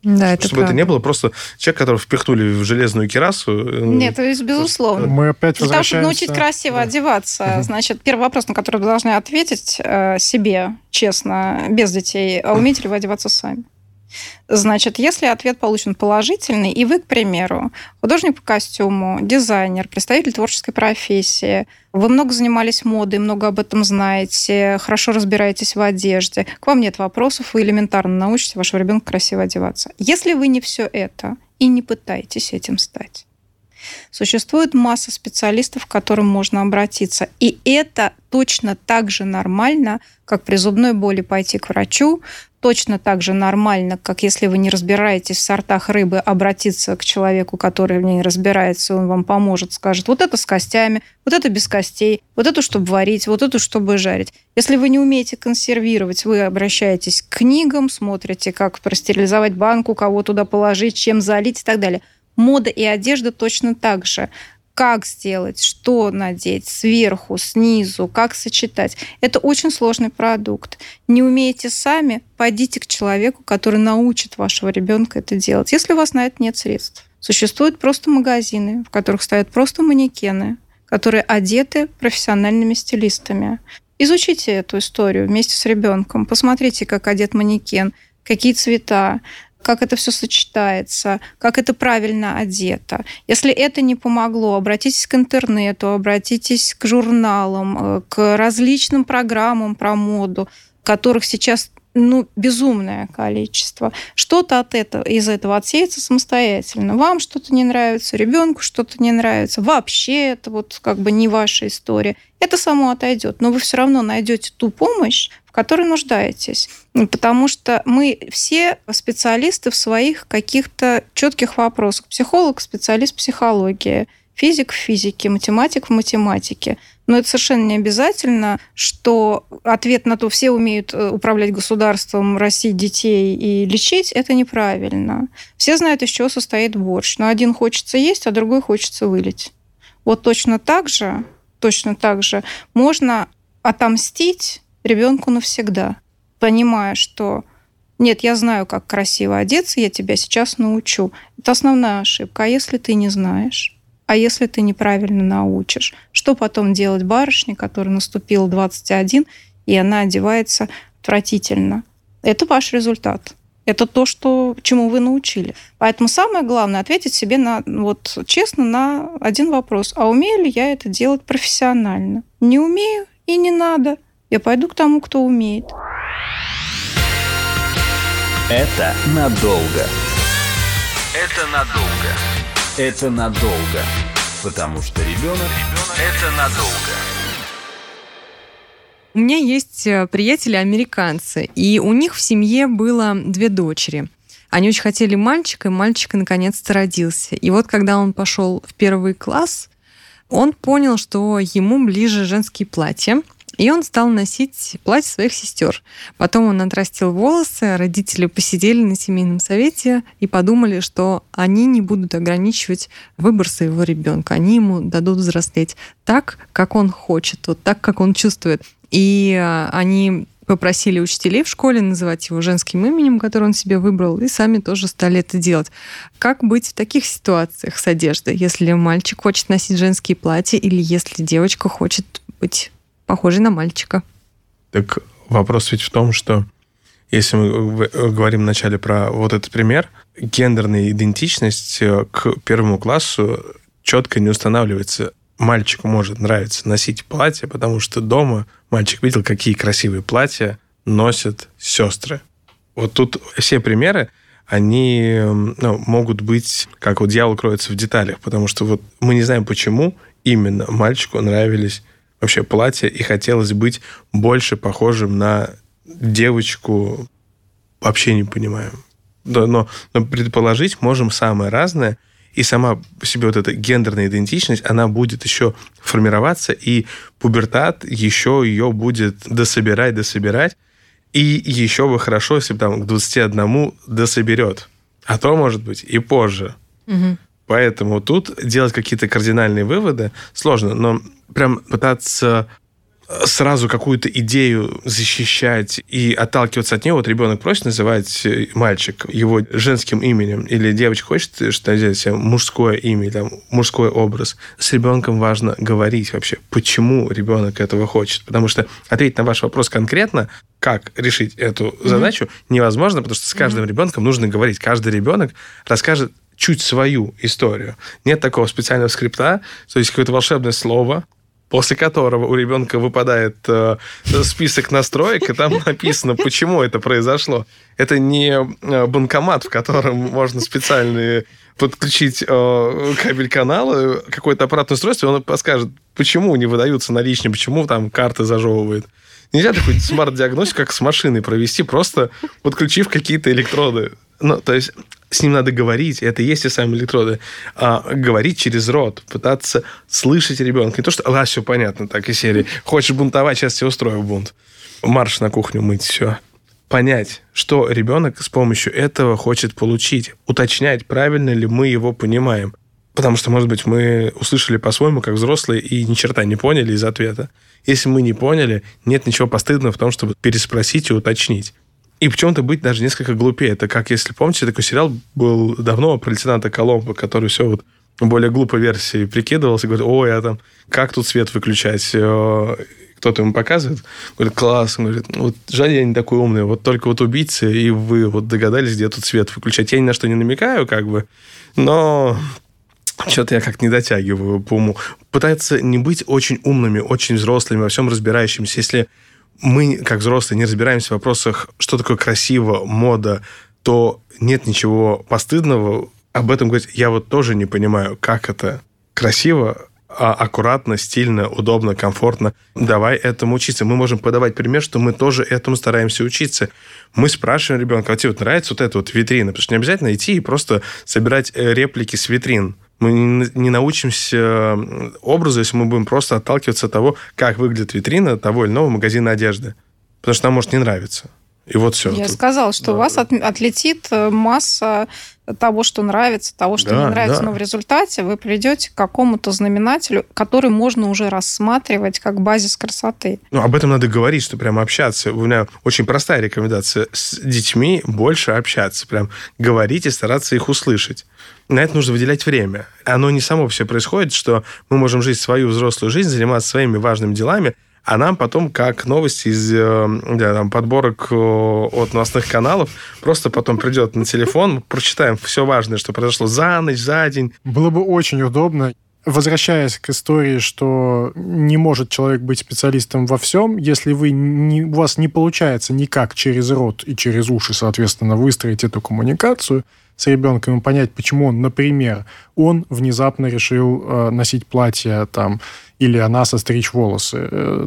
Да, это чтобы правда. это не было просто человек, которого впихнули в железную кирасу. Нет, то есть, безусловно. Мы опять Для того, чтобы возвращаемся... научить красиво одеваться, значит, первый вопрос, на который вы должны ответить себе честно, без детей, а умеете ли вы одеваться сами? Значит, если ответ получен положительный, и вы, к примеру, художник по костюму, дизайнер, представитель творческой профессии, вы много занимались модой, много об этом знаете, хорошо разбираетесь в одежде, к вам нет вопросов, вы элементарно научите вашего ребенка красиво одеваться. Если вы не все это и не пытаетесь этим стать, существует масса специалистов, к которым можно обратиться. И это точно так же нормально, как при зубной боли пойти к врачу, точно так же нормально, как если вы не разбираетесь в сортах рыбы, обратиться к человеку, который в ней разбирается, и он вам поможет, скажет, вот это с костями, вот это без костей, вот это, чтобы варить, вот это, чтобы жарить. Если вы не умеете консервировать, вы обращаетесь к книгам, смотрите, как простерилизовать банку, кого туда положить, чем залить и так далее. Мода и одежда точно так же. Как сделать, что надеть, сверху, снизу, как сочетать. Это очень сложный продукт. Не умеете сами, пойдите к человеку, который научит вашего ребенка это делать. Если у вас на это нет средств. Существуют просто магазины, в которых стоят просто манекены, которые одеты профессиональными стилистами. Изучите эту историю вместе с ребенком. Посмотрите, как одет манекен, какие цвета, как это все сочетается, как это правильно одето. Если это не помогло, обратитесь к интернету, обратитесь к журналам, к различным программам про моду, которых сейчас безумное количество. Что-то из этого отсеется самостоятельно. Вам что-то не нравится, ребенку что-то не нравится. Вообще это не ваша история. Это само отойдет. Но вы все равно найдете ту помощь, в которой нуждаетесь. Потому что мы все специалисты в своих каких-то четких вопросах. Психолог – специалист в психологии, физик в физике, математик в математике. Но это совершенно не обязательно, что ответ на то, все умеют управлять государством, растить детей и лечить, это неправильно. Все знают, из чего состоит борщ. Но один хочется есть, а другой хочется вылить. Вот точно так же можно отомстить ребенку навсегда, понимая, что нет, я знаю, как красиво одеться, я тебя сейчас научу. Это основная ошибка. А если ты не знаешь? А если ты неправильно научишь? Что потом делать барышне, которой наступил 21, и она одевается отвратительно? Это ваш результат. Это то, чему вы научили. Поэтому самое главное ответить себе честно на один вопрос. А умею ли я это делать профессионально? Не умею и не надо. Я пойду к тому, кто умеет. Это надолго. Это надолго. Это надолго. Потому что ребенок – это надолго. У меня есть приятели-американцы, и у них в семье было 2 дочери. Они очень хотели мальчика, и мальчик наконец-то родился. И вот когда он пошел в 1 класс, он понял, что ему ближе женские платья, и он стал носить платья своих сестер. Потом он отрастил волосы, родители посидели на семейном совете и подумали, что они не будут ограничивать выбор своего ребенка. Они ему дадут взрослеть так, как он хочет, так, как он чувствует. И они попросили учителей в школе называть его женским именем, которое он себе выбрал, и сами тоже стали это делать. Как быть в таких ситуациях с одеждой, если мальчик хочет носить женские платья или если девочка хочет быть похожей на мальчика? Так вопрос ведь в том, что если мы говорим вначале про вот этот пример, гендерная идентичность к 1 классу четко не устанавливается. Мальчику может нравиться носить платье, потому что дома мальчик видел, какие красивые платья носят сестры. Вот тут все примеры, они могут быть, как дьявол кроется в деталях, потому что мы не знаем, почему именно мальчику нравились вообще платья, и хотелось быть больше похожим на девочку. Вообще не понимаем. Но предположить можем самое разное, и сама по себе эта гендерная идентичность, она будет еще формироваться, и пубертат еще ее будет дособирать, и еще бы хорошо, если бы к 21 дособерет. А то, может быть, и позже. Угу. Поэтому тут делать какие-то кардинальные выводы сложно, но прям пытаться сразу какую-то идею защищать и отталкиваться от нее. Вот ребенок просит называть мальчик его женским именем, или девочка хочет, что взять себе мужское имя, там, мужской образ. С ребенком важно говорить вообще, почему ребенок этого хочет. Потому что ответить на ваш вопрос конкретно, как решить эту задачу, невозможно, потому что с каждым ребенком нужно говорить. Каждый ребенок расскажет чуть свою историю. Нет такого специального скрипта, то есть какое-то волшебное слово, после которого у ребенка выпадает список настроек, и там написано, почему это произошло. Это не банкомат, в котором можно специально подключить кабель канала, какое-то аппаратное устройство, и он подскажет, почему не выдаются наличные, почему там карты зажевывает. Нельзя такой смарт-диагностику, как с машиной провести, просто подключив какие-то электроды. Ну, то есть с ним надо говорить, это и есть те самые электроды, говорить через рот, пытаться слышать ребенка. Не то, что, все понятно, так и серии. Хочешь бунтовать, сейчас тебе устрою бунт. Марш на кухню мыть, все. Понять, что ребенок с помощью этого хочет получить. Уточнять, правильно ли мы его понимаем. Потому что, может быть, мы услышали по-своему, как взрослые, и ни черта не поняли из ответа. Если мы не поняли, нет ничего постыдного в том, чтобы переспросить и уточнить. И почему-то быть даже несколько глупее. Это как, если помните, такой сериал был давно про лейтенанта Коломбо, который все вот более глупой версии прикидывался, говорит, ой, а там, как тут свет выключать? Кто-то ему показывает, говорит, класс, он говорит, вот жаль, я не такой умный, вот только вот убийцы, и вы вот догадались, где тут свет выключать. Я ни на что не намекаю, как бы, но что-то я как-то не дотягиваю по уму. Пытаются не быть очень умными, очень взрослыми, во всем разбирающимися. Если мы, как взрослые, не разбираемся в вопросах, что такое красиво, мода, то нет ничего постыдного об этом говорить. Я вот тоже не понимаю, как это красиво, аккуратно, стильно, удобно, комфортно. Давай этому учиться. Мы можем подавать пример, что мы тоже этому стараемся учиться. Мы спрашиваем ребенка, а тебе вот нравится вот эта вот витрина? Потому что не обязательно идти и просто собирать реплики с витрин. Мы не научимся образу, если мы будем просто отталкиваться от того, как выглядит витрина того или иного магазина одежды. Потому что нам может не нравиться. И вот все. Я сказала, что у вас отлетит масса того, что нравится, того, что не нравится, но в результате вы придете к какому-то знаменателю, который можно уже рассматривать как базис красоты. Ну, об этом надо говорить, что прямо общаться. У меня очень простая рекомендация. С детьми больше общаться. Прям говорить и стараться их услышать. На это нужно выделять время. Оно не само все происходит, что мы можем жить свою взрослую жизнь, заниматься своими важными делами, а нам потом, как новости из подборок от новостных каналов, просто потом придет на телефон, прочитаем все важное, что произошло за ночь, за день. Было бы очень удобно, возвращаясь к истории, что не может человек быть специалистом во всем, если у вас не получается никак через рот и через уши, соответственно, выстроить эту коммуникацию с ребенком и понять, почему он, например, он внезапно решил носить платье там, или она состричь волосы.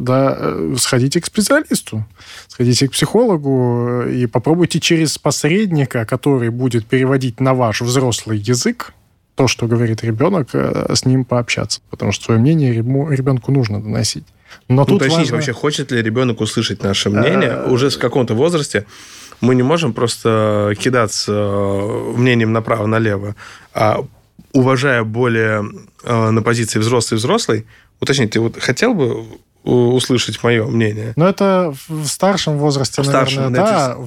Сходите к специалисту, сходите к психологу и попробуйте через посредника, который будет переводить на ваш взрослый язык то, что говорит ребенок, с ним пообщаться. Потому что свое мнение ребенку нужно доносить. Но тут уточнить вообще, хочет ли ребенок услышать наше мнение уже в каком-то возрасте. Мы не можем просто кидаться мнением направо-налево, а уважая более на позиции взрослый, уточнить, ты вот хотел бы услышать мое мнение? Ну, это в старшем возрасте, наверное, да.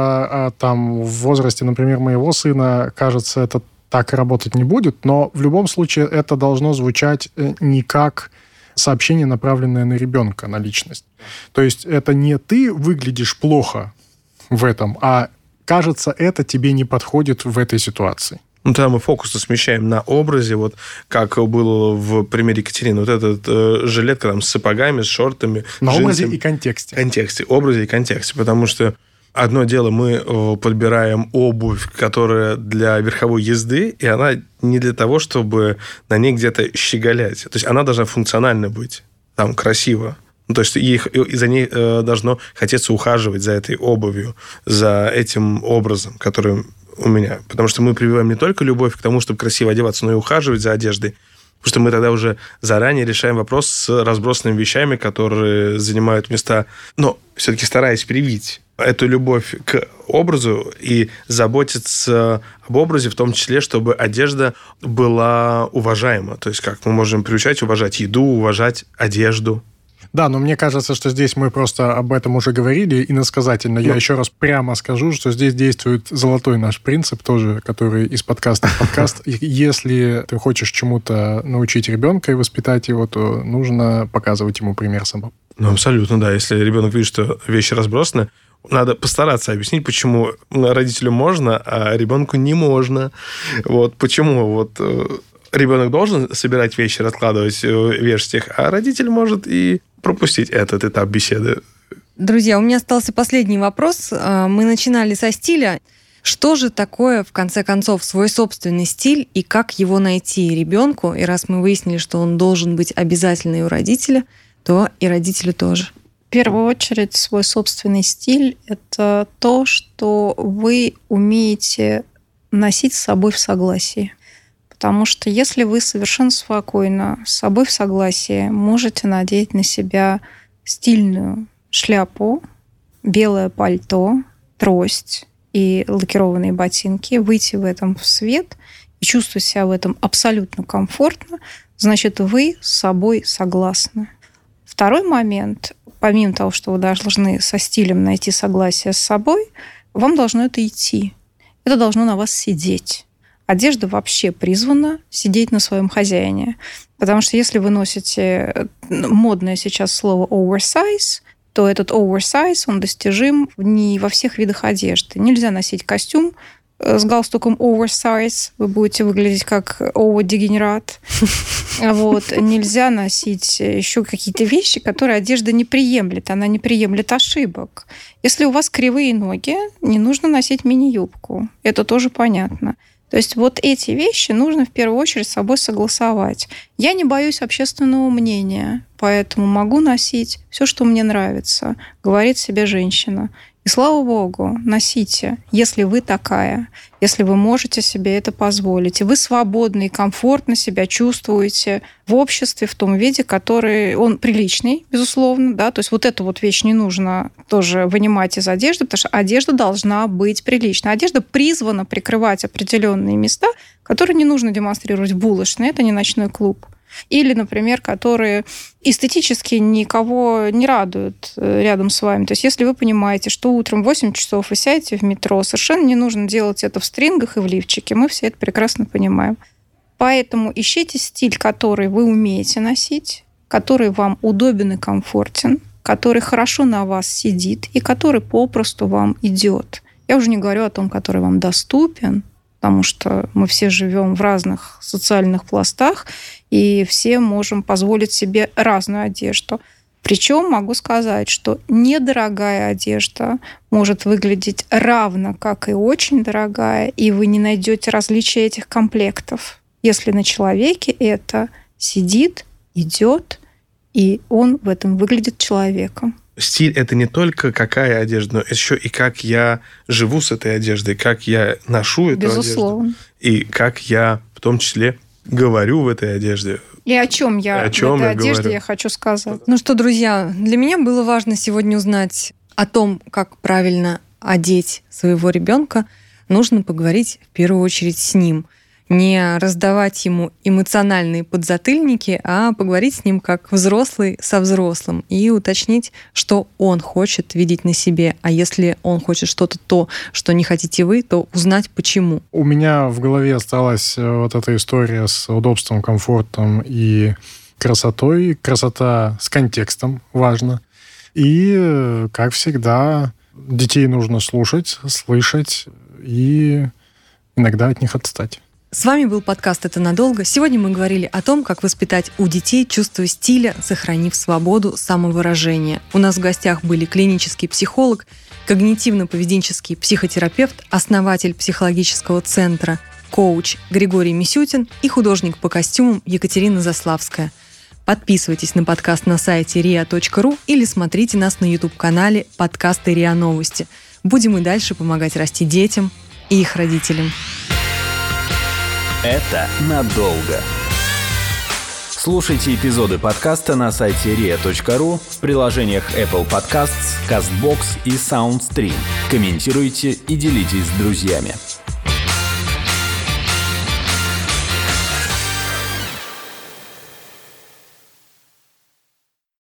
В возрасте, например, моего сына, кажется, это так работать не будет, но в любом случае это должно звучать не как сообщение, направленное на ребенка, на личность. То есть это не ты выглядишь плохо в этом, а кажется, это тебе не подходит в этой ситуации. Ну, тогда мы фокус смещаем на образе, вот как было в примере Екатерины. Вот этот жилетка там, с сапогами, с шортами. На образе и контексте. Образе и контексте. Потому что одно дело, мы подбираем обувь, которая для верховой езды, и она не для того, чтобы на ней где-то щеголять. То есть она должна функционально быть, там, красиво. Ну, то есть за ней должно хотеться ухаживать, за этой обувью, за этим образом, который у меня. Потому что мы прививаем не только любовь к тому, чтобы красиво одеваться, но и ухаживать за одеждой. Потому что мы тогда уже заранее решаем вопрос с разбросанными вещами, которые занимают места, но все-таки стараясь привить эту любовь к образу и заботиться об образе, в том числе, чтобы одежда была уважаема. То есть как мы можем приучать уважать еду, уважать одежду. Да, но мне кажется, что здесь мы просто об этом уже говорили иносказательно. Я еще раз прямо скажу, что здесь действует золотой наш принцип тоже, который из подкаста в подкаст. Если ты хочешь чему-то научить ребенка и воспитать его, то нужно показывать ему пример самому. Абсолютно, да. Если ребенок видит, что вещи разбросаны, надо постараться объяснить, почему родителю можно, а ребенку не можно. Почему ребенок должен собирать вещи, раскладывать, вешать их, а родитель может и пропустить этот этап беседы. Друзья, у меня остался последний вопрос. Мы начинали со стиля. Что же такое, в конце концов, свой собственный стиль и как его найти ребенку? И раз мы выяснили, что он должен быть обязательно и у родителя, то и родителю тоже. В первую очередь, свой собственный стиль – это то, что вы умеете носить с собой в согласии. Потому что если вы совершенно спокойно с собой в согласии можете надеть на себя стильную шляпу, белое пальто, трость и лакированные ботинки, выйти в этом в свет и чувствовать себя в этом абсолютно комфортно, значит, вы с собой согласны. Второй момент, помимо того, что вы должны со стилем найти согласие с собой, вам должно это идти. Это должно на вас сидеть. Одежда вообще призвана сидеть на своем хозяине. Потому что если вы носите модное сейчас слово oversize, то этот oversize, он достижим не во всех видах одежды. Нельзя носить костюм с галстуком oversize, вы будете выглядеть как овер-дегенерат. Нельзя носить еще какие-то вещи, которые одежда не приемлет. Она не приемлет ошибок. Если у вас кривые ноги, не нужно носить мини-юбку. Это тоже понятно. То есть эти вещи нужно в первую очередь с собой согласовать. Я не боюсь общественного мнения, поэтому могу носить все, что мне нравится, говорит себе женщина. И слава богу, носите, если вы такая, если вы можете себе это позволить, и вы свободно и комфортно себя чувствуете в обществе в том виде, который он приличный, безусловно, да, то есть эту вещь не нужно тоже вынимать из одежды, потому что одежда должна быть приличной. Одежда призвана прикрывать определенные места, которые не нужно демонстрировать в булочной, это не ночной клуб. Или, например, которые эстетически никого не радуют рядом с вами. То есть если вы понимаете, что утром в 8 часов вы сядете в метро, совершенно не нужно делать это в стрингах и в лифчике. Мы все это прекрасно понимаем. Поэтому ищите стиль, который вы умеете носить, который вам удобен и комфортен, который хорошо на вас сидит и который попросту вам идет. Я уже не говорю о том, который вам доступен, потому что мы все живем в разных социальных пластах, и все можем позволить себе разную одежду. Причем могу сказать, что недорогая одежда может выглядеть равно, как и очень дорогая, и вы не найдете различия этих комплектов, если на человеке это сидит, идет, и он в этом выглядит человеком. Стиль – это не только какая одежда, но еще и как я живу с этой одеждой, как я ношу эту Безусловно. одежду. И как я, в том числе, говорю в этой одежде. И о чем я в этой одежде я хочу сказать. Ну что, друзья, для меня было важно сегодня узнать о том, как правильно одеть своего ребенка. Нужно поговорить в первую очередь с ним. Не раздавать ему эмоциональные подзатыльники, а поговорить с ним как взрослый со взрослым и уточнить, что он хочет видеть на себе. А если он хочет что-то то, что не хотите вы, то узнать почему. У меня в голове осталась эта история с удобством, комфортом и красотой. Красота с контекстом важно. И, как всегда, детей нужно слушать, слышать и иногда от них отстать. С вами был подкаст «Это надолго». Сегодня мы говорили о том, как воспитать у детей чувство стиля, сохранив свободу самовыражения. У нас в гостях были клинический психолог, когнитивно-поведенческий психотерапевт, основатель психологического центра, коуч Григорий Мисютин и художник по костюмам Екатерина Заславская. Подписывайтесь на подкаст на сайте ria.ru или смотрите нас на YouTube-канале подкасты РИА Новости. Будем и дальше помогать расти детям и их родителям. Это надолго. Слушайте эпизоды подкаста на сайте ria.ru, в приложениях Apple Podcasts, CastBox и SoundStream. Комментируйте и делитесь с друзьями.